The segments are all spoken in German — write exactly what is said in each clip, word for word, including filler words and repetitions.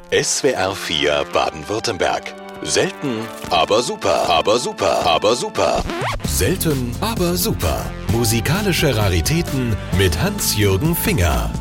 S W R vier Baden-Württemberg. Selten, aber super, aber super, aber super. Selten, aber super. Musikalische Raritäten mit Hans-Jürgen Finger.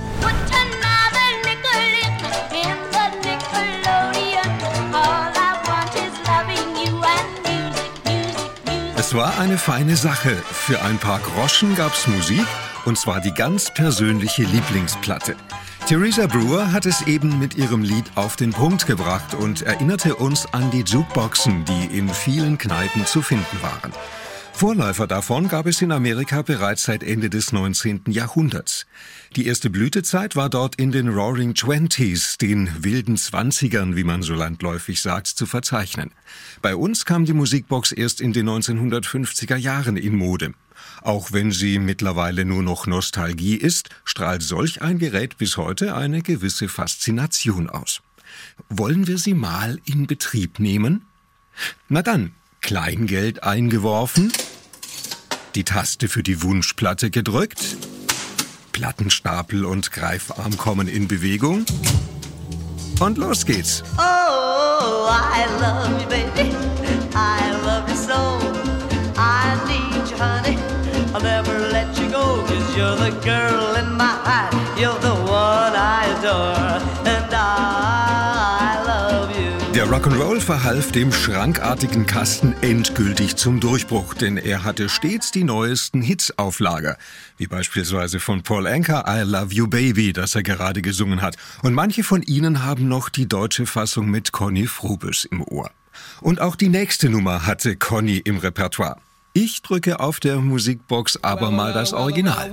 Es war eine feine Sache. Für ein paar Groschen gab's Musik, und zwar die ganz persönliche Lieblingsplatte. Teresa Brewer hat es eben mit ihrem Lied auf den Punkt gebracht und erinnerte uns an die Jukeboxen, die in vielen Kneipen zu finden waren. Vorläufer davon gab es in Amerika bereits seit Ende des neunzehnten Jahrhunderts. Die erste Blütezeit war dort in den Roaring Twenties, den wilden Zwanzigern, wie man so landläufig sagt, zu verzeichnen. Bei uns kam die Musikbox erst in den neunzehnhundertfünfziger Jahren in Mode. Auch wenn sie mittlerweile nur noch Nostalgie ist, strahlt solch ein Gerät bis heute eine gewisse Faszination aus. Wollen wir sie mal in Betrieb nehmen? Na dann, Kleingeld eingeworfen, die Taste für die Wunschplatte gedrückt, Plattenstapel und Greifarm kommen in Bewegung und los geht's. Oh, I love you, baby. I love you so. I need you, honey. I'll never let you go, 'cause you're the girl in my heart. You're the one I adore. And I love you. Der Rock'n'Roll verhalf dem schrankartigen Kasten endgültig zum Durchbruch, denn er hatte stets die neuesten Hits auf Lager, wie beispielsweise von Paul Anka I Love You Baby, das er gerade gesungen hat. Und manche von Ihnen haben noch die deutsche Fassung mit Conny Frobes im Ohr. Und auch die nächste Nummer hatte Conny im Repertoire. Ich drücke auf der Musikbox aber mal das Original.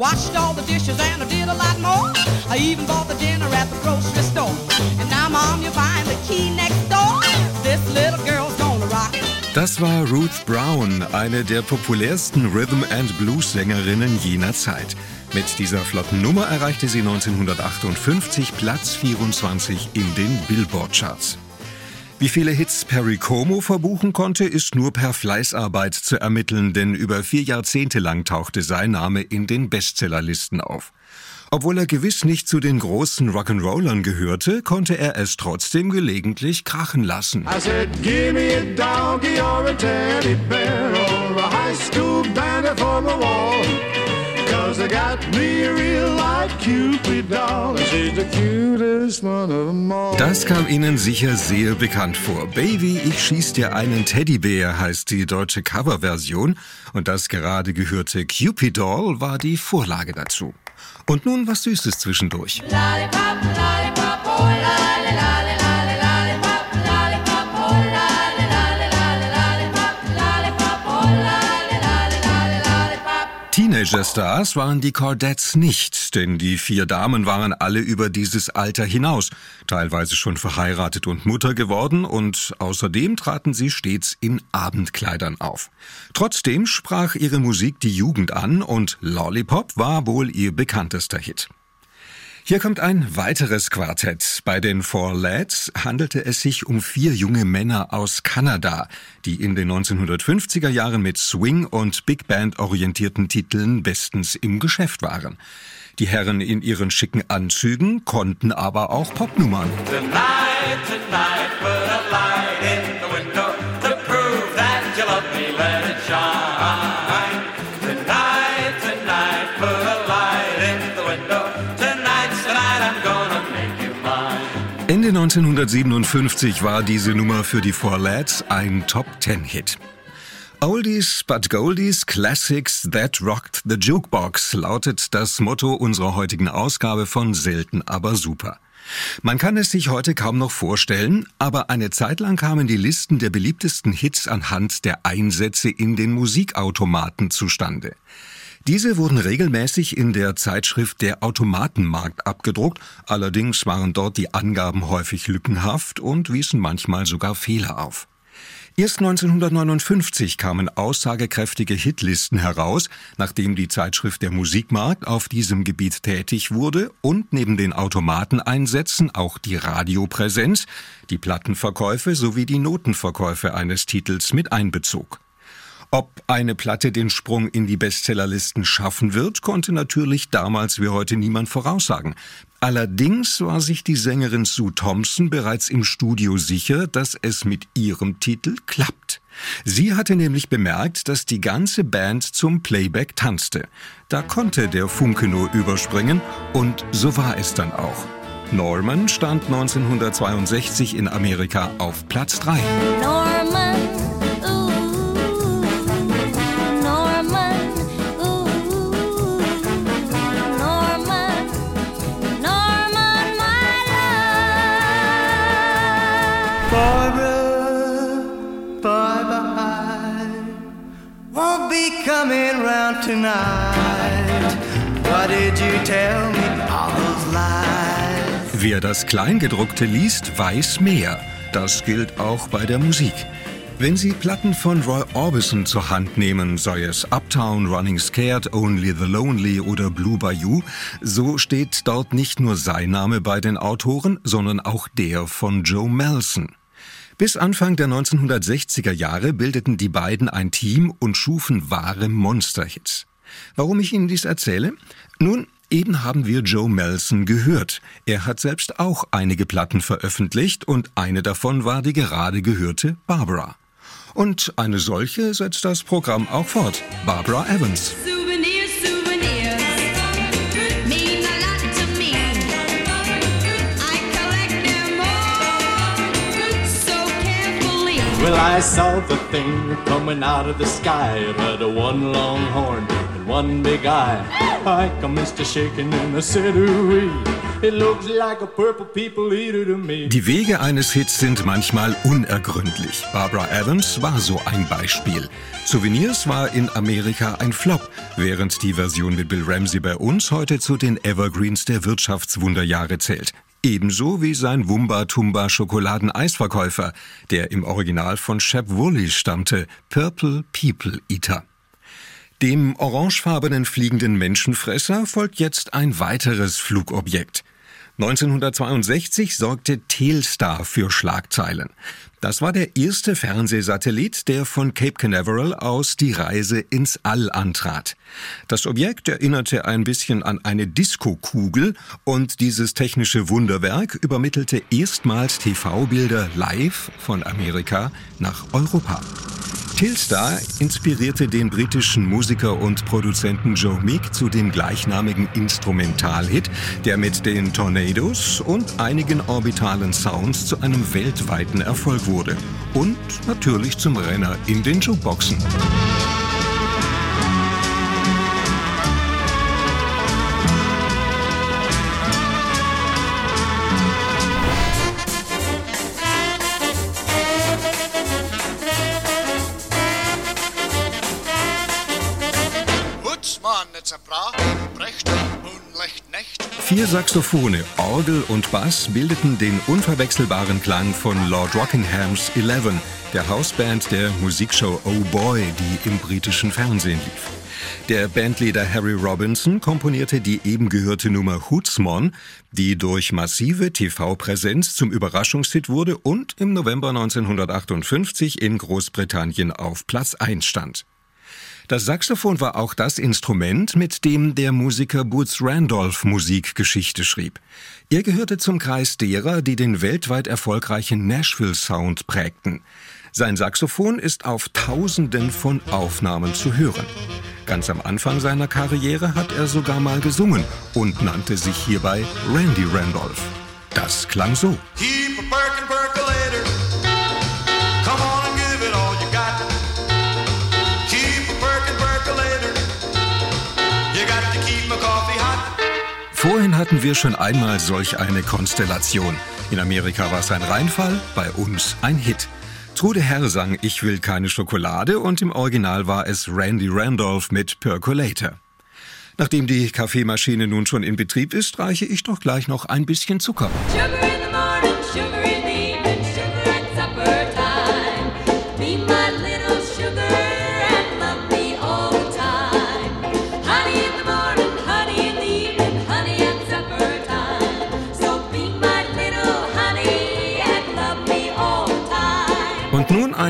Das war Ruth Brown, eine der populärsten Rhythm and Blues Sängerinnen jener Zeit. Mit dieser flotten Nummer erreichte sie neunzehnhundertachtundfünfzig Platz vierundzwanzig in den Billboard-Charts. Wie viele Hits Perry Como verbuchen konnte, ist nur per Fleißarbeit zu ermitteln, denn über vier Jahrzehnte lang tauchte sein Name in den Bestsellerlisten auf. Obwohl er gewiss nicht zu den großen Rock'n'Rollern gehörte, konnte er es trotzdem gelegentlich krachen lassen. I said, give me a doggy or a teddy bear or a high school banner for my wall. Cause I got me a real life Cupid doll. She's the cutest one of them all. Das kam Ihnen sicher sehr bekannt vor. Baby, ich schieß dir einen Teddybär heißt die deutsche Coverversion und das gerade gehörte Cupid Doll war die Vorlage dazu. Und nun was Süßes zwischendurch. Lollipop, lollipop, oh, lolli, lolli, lolli, lollipop, lollipop, oh, lolli, lolli, lolli, lollipop, lollipop, oh, lolli, lolli, lolli, lollipop. Teenager-Stars waren die Chordettes nicht, denn die vier Damen waren alle über dieses Alter hinaus, teilweise schon verheiratet und Mutter geworden und außerdem traten sie stets in Abendkleidern auf. Trotzdem sprach ihre Musik die Jugend an und Lollipop war wohl ihr bekanntester Hit. Hier kommt ein weiteres Quartett. Bei den Four Lads handelte es sich um vier junge Männer aus Kanada, die in den neunzehnhundertfünfziger Jahren mit Swing- und Big Band-orientierten Titeln bestens im Geschäft waren. Die Herren in ihren schicken Anzügen konnten aber auch Popnummern. Tonight, tonight, put a light in the window to prove that you love me, let it shine. Tonight, tonight, put a light in the window. Tonight's the night I'm gonna make you mine. Ende neunzehnhundertsiebenundfünfzig war diese Nummer für die Four Lads ein Top-Ten-Hit. Oldies but Goldies, Classics that rocked the Jukebox lautet das Motto unserer heutigen Ausgabe von Selten, aber super. Man kann es sich heute kaum noch vorstellen, aber eine Zeit lang kamen die Listen der beliebtesten Hits anhand der Einsätze in den Musikautomaten zustande. Diese wurden regelmäßig in der Zeitschrift Der Automatenmarkt abgedruckt, allerdings waren dort die Angaben häufig lückenhaft und wiesen manchmal sogar Fehler auf. Erst neunzehnhundertneunundfünfzig kamen aussagekräftige Hitlisten heraus, nachdem die Zeitschrift Der Musikmarkt auf diesem Gebiet tätig wurde und neben den Automateneinsätzen auch die Radiopräsenz, die Plattenverkäufe sowie die Notenverkäufe eines Titels mit einbezog. Ob eine Platte den Sprung in die Bestsellerlisten schaffen wird, konnte natürlich damals wie heute niemand voraussagen. Allerdings war sich die Sängerin Sue Thompson bereits im Studio sicher, dass es mit ihrem Titel klappt. Sie hatte nämlich bemerkt, dass die ganze Band zum Playback tanzte. Da konnte der Funke nur überspringen und so war es dann auch. Norman stand neunzehnhundertzweiundsechzig in Amerika auf Platz drei. Norman, ooh, Norman, ooh, Norman, Norman, my love. Barbara, bye-bye, won't be coming round tonight. Why did you tell me all those lies? Wer das Kleingedruckte liest, weiß mehr. Das gilt auch bei der Musik. Wenn Sie Platten von Roy Orbison zur Hand nehmen, sei es Uptown, Running Scared, Only the Lonely oder Blue Bayou, so steht dort nicht nur sein Name bei den Autoren, sondern auch der von Joe Malson. Bis Anfang der neunzehnhundertsechziger Jahre bildeten die beiden ein Team und schufen wahre Monsterhits. Warum ich Ihnen dies erzähle? Nun, eben haben wir Joe Malson gehört. Er hat selbst auch einige Platten veröffentlicht und eine davon war die gerade gehörte Barbara. Und eine solche setzt das Programm auch fort. Barbara Evans. Souvenirs, souvenirs, mean a lot to me. I collect them all so carefully. Well, I saw the thing coming out of the sky. It had a one long horn and one big eye. I commenced to shaking and I said, ooh, it looks like a purple people eater to me. Die Wege eines Hits sind manchmal unergründlich. Barbara Evans war so ein Beispiel. Souvenirs war in Amerika ein Flop, während die Version mit Bill Ramsey bei uns heute zu den Evergreens der Wirtschaftswunderjahre zählt. Ebenso wie sein Wumba-Tumba-Schokoladen-Eisverkäufer, der im Original von Shep Woolley stammte, Purple People Eater. Dem orangefarbenen fliegenden Menschenfresser folgt jetzt ein weiteres Flugobjekt. neunzehnhundertzweiundsechzig sorgte Telstar für Schlagzeilen. Das war der erste Fernsehsatellit, der von Cape Canaveral aus die Reise ins All antrat. Das Objekt erinnerte ein bisschen an eine Diskokugel und dieses technische Wunderwerk übermittelte erstmals T V-Bilder live von Amerika nach Europa. Telstar inspirierte den britischen Musiker und Produzenten Joe Meek zu dem gleichnamigen Instrumentalhit, der mit den Tornadoes und einigen orbitalen Sounds zu einem weltweiten Erfolg wurde. Und natürlich zum Renner in den Jukeboxen. Vier Saxophone, Orgel und Bass bildeten den unverwechselbaren Klang von Lord Rockinghams Eleven, der Hausband der Musikshow Oh Boy, die im britischen Fernsehen lief. Der Bandleader Harry Robinson komponierte die eben gehörte Nummer Hootsman, die durch massive T V-Präsenz zum Überraschungshit wurde und im November neunzehnhundertachtundfünfzig in Großbritannien auf Platz eins stand. Das Saxophon war auch das Instrument, mit dem der Musiker Boots Randolph Musikgeschichte schrieb. Er gehörte zum Kreis derer, die den weltweit erfolgreichen Nashville-Sound prägten. Sein Saxophon ist auf Tausenden von Aufnahmen zu hören. Ganz am Anfang seiner Karriere hat er sogar mal gesungen und nannte sich hierbei Randy Randolph. Das klang so. Keep a perkin' percolator. Come on and give it all you got. Keep a perkin' percolator. You got to keep my coffee hot. Vorhin hatten wir schon einmal solch eine Konstellation. In Amerika war es ein Reinfall, bei uns ein Hit. Trude Herr sang Ich will keine Schokolade und im Original war es Randy Randolph mit Percolator. Nachdem die Kaffeemaschine nun schon in Betrieb ist, reiche ich doch gleich noch ein bisschen Zucker. Sugar in the morning, sugar in the evening, sugar at supper time. Be my little sugar and love me all the time. Honey in the morning, honey in the evening, honey at supper time. So be my little honey and love me all the time. Und nun ein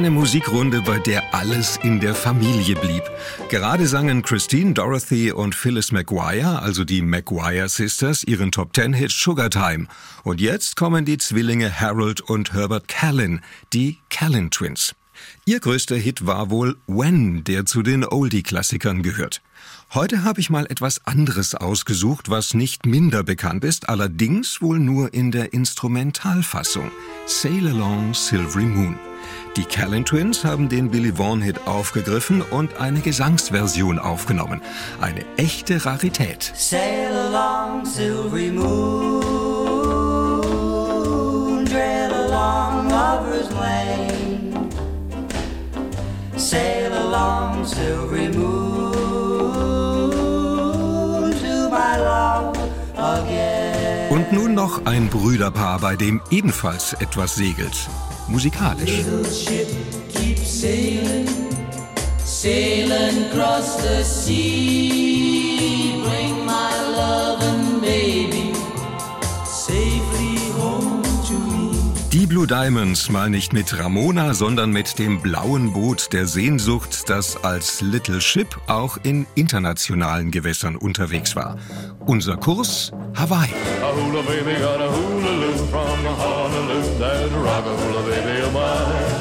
eine Musikrunde, bei der alles in der Familie blieb. Gerade sangen Christine, Dorothy und Phyllis McGuire, also die McGuire Sisters, ihren Top-Ten-Hit Sugar Time. Und jetzt kommen die Zwillinge Harold und Herbert Callan, die Callan Twins. Ihr größter Hit war wohl When, der zu den Oldie-Klassikern gehört. Heute habe ich mal etwas anderes ausgesucht, was nicht minder bekannt ist, allerdings wohl nur in der Instrumentalfassung. Sail Along Silvery Moon. Die Callan Twins haben den Billy Vaughan-Hit aufgegriffen und eine Gesangsversion aufgenommen. Eine echte Rarität. Sail along, silvery moon, trail along lover's lane. Sail along, silvery moon, to my love again. Und nun noch ein Brüderpaar, bei dem ebenfalls etwas segelt. Musikalisch. Little ship keeps sailing, sailing across the sea. Bring my lovin' baby safely home to me. Die Blue Diamonds, mal nicht mit Ramona, sondern mit dem blauen Boot der Sehnsucht, das als Little Ship auch in internationalen Gewässern unterwegs war. Unser Kurs Hawaii. A hula baby got a hula-loo from Honolulu. That rock-a-hula baby of mine.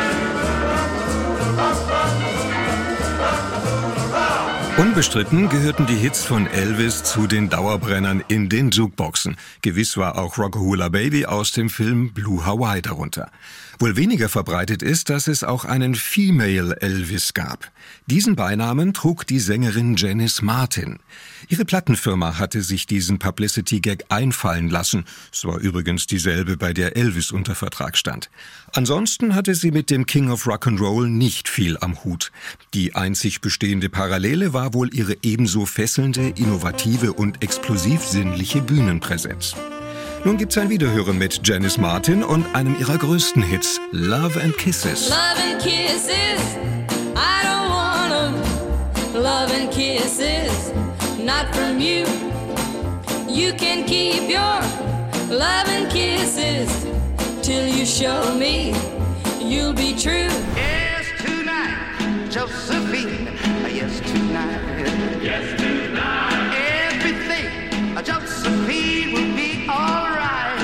Unbestritten gehörten die Hits von Elvis zu den Dauerbrennern in den Jukeboxen. Gewiss war auch Rock-a-Hula Baby aus dem Film Blue Hawaii darunter. Wohl weniger verbreitet ist, dass es auch einen Female Elvis gab. Diesen Beinamen trug die Sängerin Janice Martin. Ihre Plattenfirma hatte sich diesen Publicity-Gag einfallen lassen. Es war übrigens dieselbe, bei der Elvis unter Vertrag stand. Ansonsten hatte sie mit dem King of Rock'n'Roll nicht viel am Hut. Die einzig bestehende Parallele war wohl ihre ebenso fesselnde, innovative und explosiv sinnliche Bühnenpräsenz. Nun gibt's ein Wiederhören mit Janice Martin und einem ihrer größten Hits, Love and Kisses. Love and kisses, I don't want 'em. Love and kisses, not from you. You can keep your love and kisses till you show me you'll be true. Yes, tonight, Josephine. Yes, tonight. Yes, tonight, Everything, Josephine will be alright.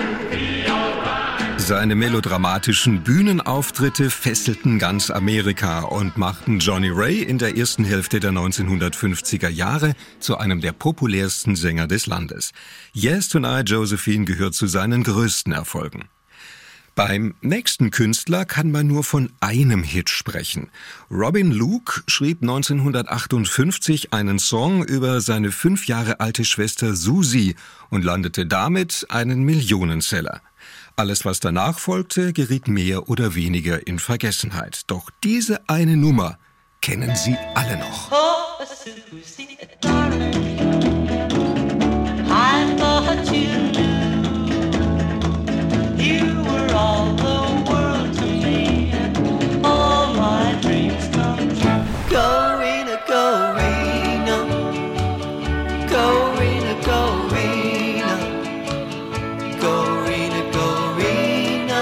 Seine melodramatischen Bühnenauftritte fesselten ganz Amerika und machten Johnny Ray in der ersten Hälfte der neunzehnhundertfünfziger Jahre zu einem der populärsten Sänger des Landes. Yes Tonight, Josephine gehört zu seinen größten Erfolgen. Beim nächsten Künstler kann man nur von einem Hit sprechen. Robin Luke schrieb neunzehnhundertachtundfünfzig einen Song über seine fünf Jahre alte Schwester Susie und landete damit einen Millionenseller. Alles, was danach folgte, geriet mehr oder weniger in Vergessenheit. Doch diese eine Nummer kennen Sie alle noch. Oh, Susie, darling, I thought you knew you were all the world to me, all my dreams come true. Go, Rena, go, Rena, go, Rena, go, Rena, go, Rena, go, Rena,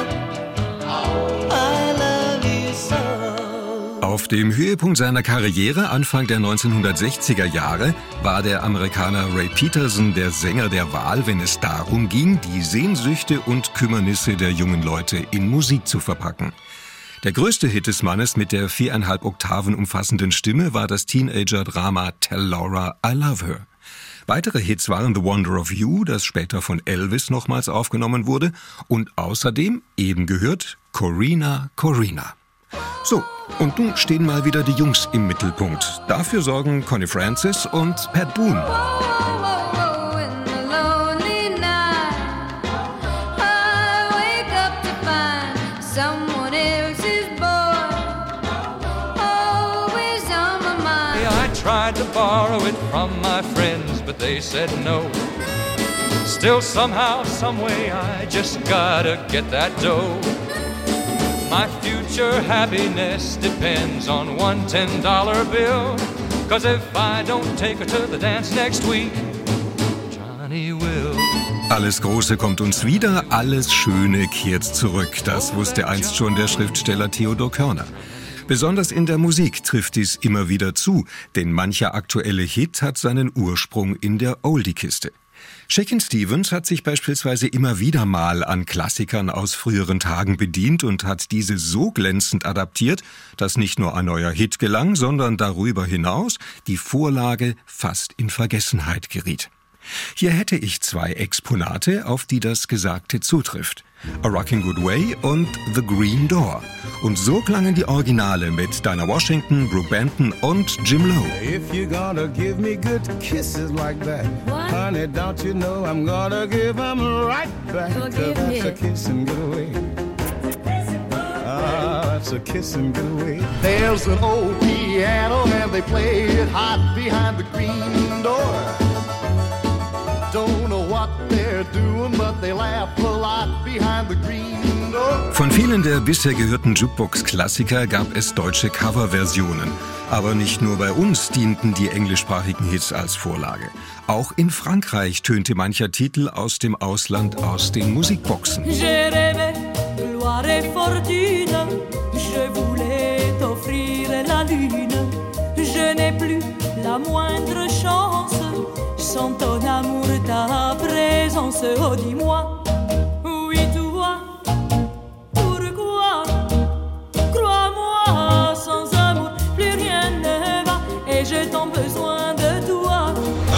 I love you so. Auf dem Höhepunkt seiner Karriere, Anfang der neunzehnhundertsechziger Jahre, war der Amerikaner Ray Peterson der Sänger der Wahl, wenn es darum ging, die Sehnsüchte und Kümmernisse der jungen Leute in Musik zu verpacken. Der größte Hit des Mannes mit der viereinhalb Oktaven umfassenden Stimme war das Teenager-Drama Tell Laura I Love Her. Weitere Hits waren The Wonder of You, das später von Elvis nochmals aufgenommen wurde, und außerdem, eben gehört, Corrina, Corrina. So, und nun stehen mal wieder die Jungs im Mittelpunkt. Dafür sorgen Connie Francis und Pat Boone. I tried to borrow it from my friends, but they said no. Still somehow, someway, I just gotta get that dough. My future happiness depends on one ten dollar bill. Cause if I don't take her to the dance next week, Johnny will. Alles Große kommt uns wieder, alles Schöne kehrt zurück. Das wusste einst schon der Schriftsteller Theodor Körner. Besonders in der Musik trifft dies immer wieder zu, denn mancher aktuelle Hit hat seinen Ursprung in der Oldie-Kiste. Shakin' Stevens hat sich beispielsweise immer wieder mal an Klassikern aus früheren Tagen bedient und hat diese so glänzend adaptiert, dass nicht nur ein neuer Hit gelang, sondern darüber hinaus die Vorlage fast in Vergessenheit geriet. Hier hätte ich zwei Exponate, auf die das Gesagte zutrifft. A Rockin' Good Way und The Green Door. Und so klangen die Originale mit Dinah Washington, Brooke Benton und Jim Lowe. If you're gonna give me good kisses like that, What? honey, don't you know I'm gonna give them right back. Forgive that's me. a kissing good way. Ah, that's a kissing good way. There's an old piano and they play it hot behind the green door. Don't know what they're doing, but they laugh a lot behind the green door. Von vielen der bisher gehörten Jukebox-Klassiker gab es deutsche Coverversionen. Aber nicht nur bei uns dienten die englischsprachigen Hits als Vorlage. Auch in Frankreich tönte mancher Titel aus dem Ausland aus den Musikboxen. J'ai rêvé gloire et fortune, je voulais t'offrir la lune. Je n'ai plus la moindre chance, sans ton amour, ta présence. Oh, dis-moi, oui, toi, pourquoi? Crois-moi, sans amour, plus rien ne va, et j'ai tant besoin de toi.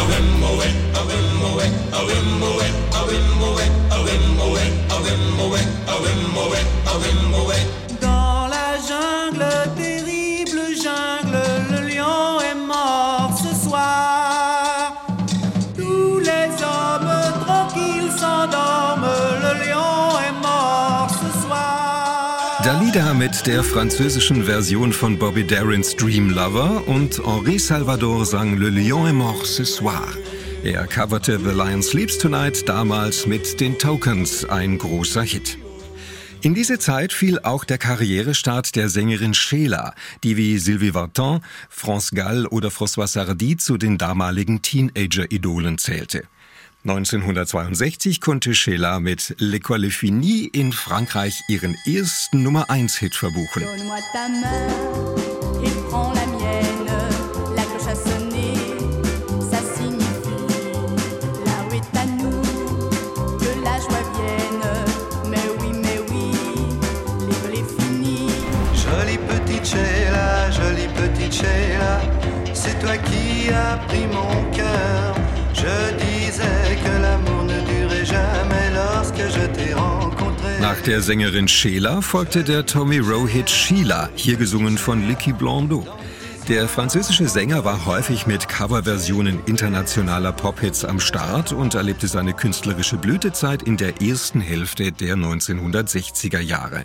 Dans la jungle, terrible jungle, le lion est mort ce soir. Tous les hommes tranquilles s'endorment, le lion est mort ce soir. Dalida mit der französischen Version von Bobby Darins Dream Lover und Henri Salvador sang Le Lion est mort ce soir. Er coverte The Lion Sleeps Tonight damals mit den Tokens, ein großer Hit. In diese Zeit fiel auch der Karrierestart der Sängerin Sheila, die wie Sylvie Vartan, France Gall oder François Sardy zu den damaligen Teenager-Idolen zählte. neunzehnhundertzweiundsechzig konnte Sheila mit L'école est finie in Frankreich ihren ersten Nummer eins Hit verbuchen. Donne-moi ta main et prends la mienne. La cloche a sonné, ça signifie la rue est à nous, que la joie vienne. Mais oui, mais oui, l'école est finie. Jolie petite Sheila, jolie petite Sheila, c'est toi qui as pris mon cœur. Je disais que l'amour ne durait jamais lorsque je t'ai rencontré. Nach der Sängerin Sheila folgte der Tommy Rowe-Hit Sheila, hier gesungen von Licky Blondeau. Der französische Sänger war häufig mit Coverversionen internationaler Pop-Hits am Start und erlebte seine künstlerische Blütezeit in der ersten Hälfte der neunzehnhundertsechziger Jahre.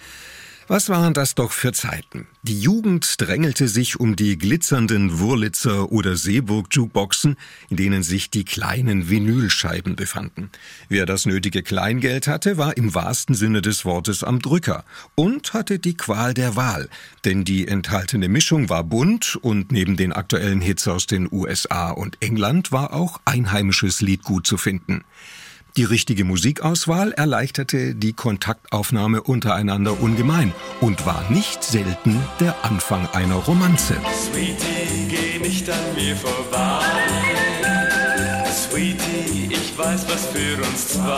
Was waren das doch für Zeiten? Die Jugend drängelte sich um die glitzernden Wurlitzer oder Seeburg-Jukeboxen, in denen sich die kleinen Vinylscheiben befanden. Wer das nötige Kleingeld hatte, war im wahrsten Sinne des Wortes am Drücker und hatte die Qual der Wahl, denn die enthaltene Mischung war bunt und neben den aktuellen Hits aus den U S A und England war auch einheimisches Liedgut zu finden. Die richtige Musikauswahl erleichterte die Kontaktaufnahme untereinander ungemein und war nicht selten der Anfang einer Romanze. Sweetie, geh nicht an mir vorbei. Sweetie, ich weiß, was für uns zwei.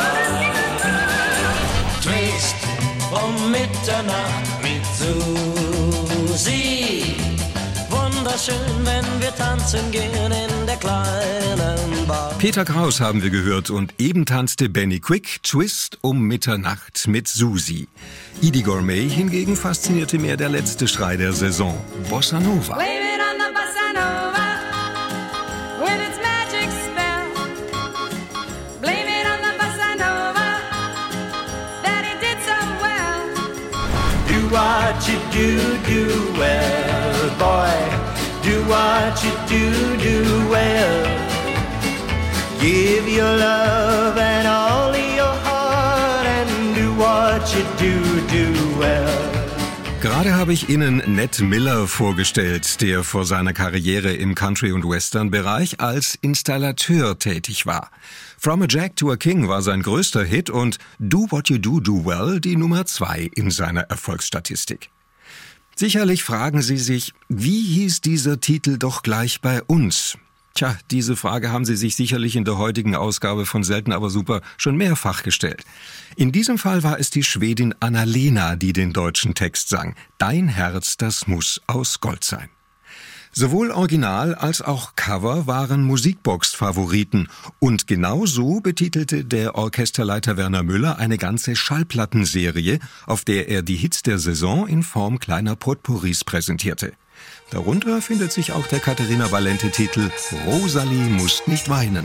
Drehst um Mitternacht mit Susi. Wunderschön, wenn wir tanzen gehen in der kleinen Bar. Peter Kraus haben wir gehört und eben tanzte Benny Quick Twist um Mitternacht mit Susi. Edie Gourmet hingegen faszinierte mehr der letzte Schrei der Saison, Bossa Nova. Blame it on the bossa nova with its magic spell. Blame it on the bossa nova that it did so well. Do what you do, do well, boy. Do what you do, do well. Give your love and all your heart and do what you do, do well. Gerade habe ich Ihnen Ned Miller vorgestellt, der vor seiner Karriere im Country- und Western-Bereich als Installateur tätig war. From a Jack to a King war sein größter Hit und Do What You Do, Do Well die Nummer zwei in seiner Erfolgsstatistik. Sicherlich fragen Sie sich, wie hieß dieser Titel doch gleich bei uns? Tja, diese Frage haben Sie sich sicherlich in der heutigen Ausgabe von Selten aber super schon mehrfach gestellt. In diesem Fall war es die Schwedin Anna-Lena, die den deutschen Text sang. Dein Herz, das muss aus Gold sein. Sowohl Original als auch Cover waren Musikbox-Favoriten. Und genau so betitelte der Orchesterleiter Werner Müller eine ganze Schallplattenserie, auf der er die Hits der Saison in Form kleiner Potpourris präsentierte. Darunter findet sich auch der Caterina Valente-Titel Rosalie musst nicht weinen.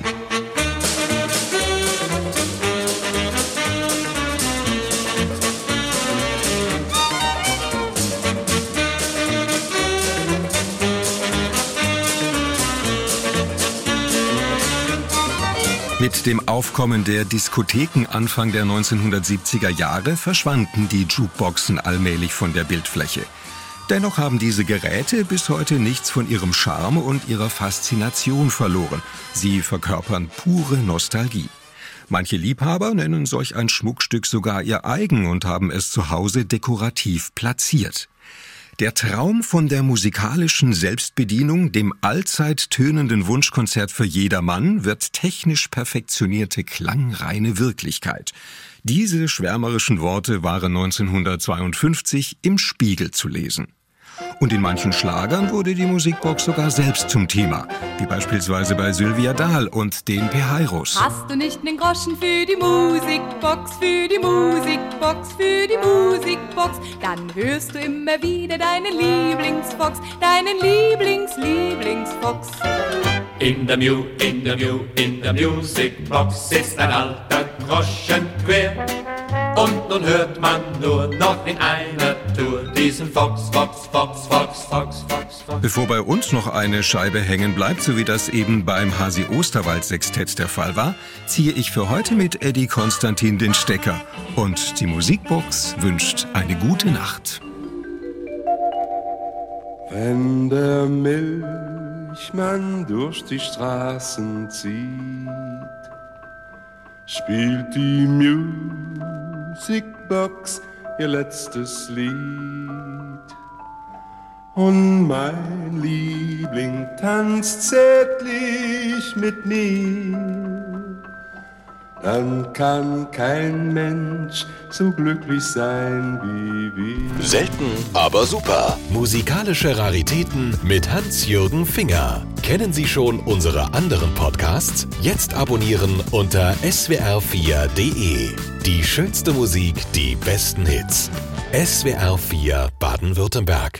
Mit dem Aufkommen der Diskotheken Anfang der neunzehnhundertsiebziger Jahre verschwanden die Jukeboxen allmählich von der Bildfläche. Dennoch haben diese Geräte bis heute nichts von ihrem Charme und ihrer Faszination verloren. Sie verkörpern pure Nostalgie. Manche Liebhaber nennen solch ein Schmuckstück sogar ihr eigen und haben es zu Hause dekorativ platziert. Der Traum von der musikalischen Selbstbedienung, dem allzeit tönenden Wunschkonzert für jedermann, wird technisch perfektionierte klangreine Wirklichkeit. Diese schwärmerischen Worte waren neunzehnhundertzweiundfünfzig im Spiegel zu lesen. Und in manchen Schlagern wurde die Musikbox sogar selbst zum Thema, wie beispielsweise bei Sylvia Dahl und den Peheiros. Hast du nicht nen Groschen für die Musikbox, für die Musikbox, für die Musikbox, dann hörst du immer wieder deinen Lieblingsfox, deinen Lieblings-Lieblingsfox. In der Mu, in der Mu, in der Musicbox ist ein alter Groschen quer. Und nun hört man nur noch in einer Tour diesen Fox, Fox, Fox, Fox, Fox, Fox, Fox. Bevor bei uns noch eine Scheibe hängen bleibt, so wie das eben beim Hasi Osterwald Sextett der Fall war, ziehe ich für heute mit Eddie Konstantin den Stecker. Und die Musikbox wünscht eine gute Nacht. Wenn der Milchmann durch die Straßen zieht, spielt die Musikbox ihr letztes Lied. Und mein Liebling tanzt zärtlich mit mir. Dann kann kein Mensch so glücklich sein wie wir. Selten, aber super. Musikalische Raritäten mit Hans-Jürgen Finger. Kennen Sie schon unsere anderen Podcasts? Jetzt abonnieren unter s w r vier punkt d e. Die schönste Musik, die besten Hits. S W R vier Baden-Württemberg.